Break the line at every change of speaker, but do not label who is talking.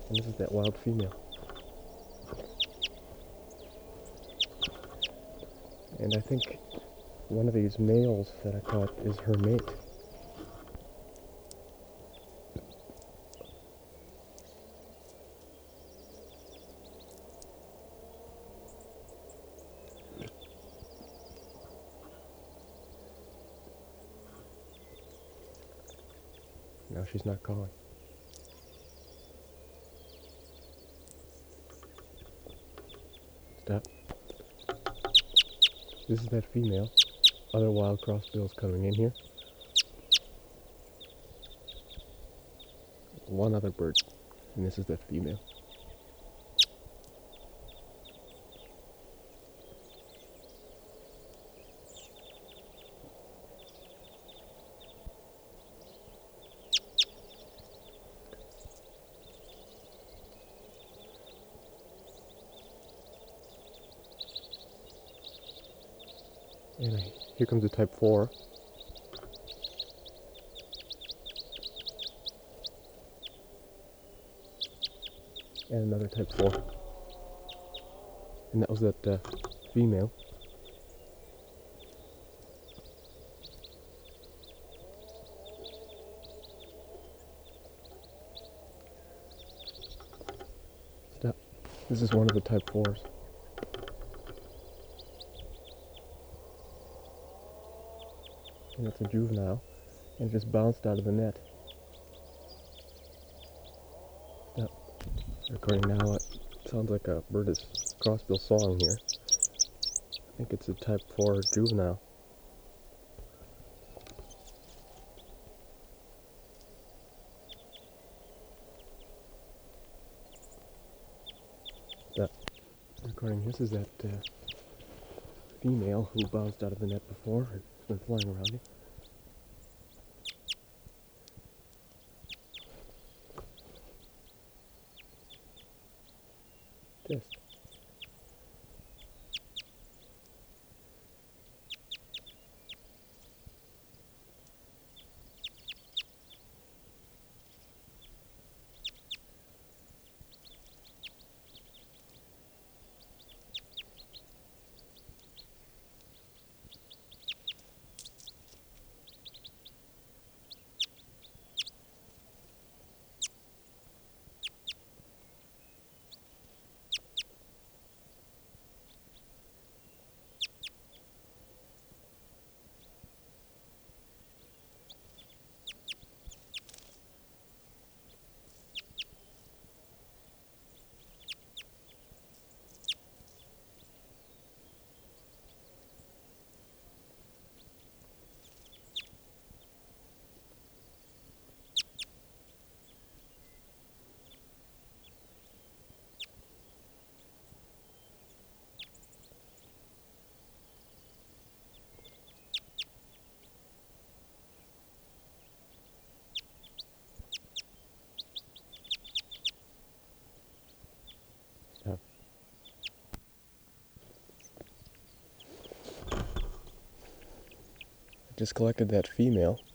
And this is that wild female. And I think one of these males that I caught is her mate. Now she's not calling. Stop. This is that female. Other wild crossbills coming in here. One other bird. And this is that female. And here comes the type 4. And another type 4. And that was that female. Stop. This is one of the type 4s. And it's a juvenile. And it just bounced out of the net. Stop. Recording now. It sounds like a bird is crossbill sawing here. I think it's a type 4 juvenile. Stop. Recording. This is that female who bounced out of the net before and has been flying around here. Test. Stop. I just collected that female.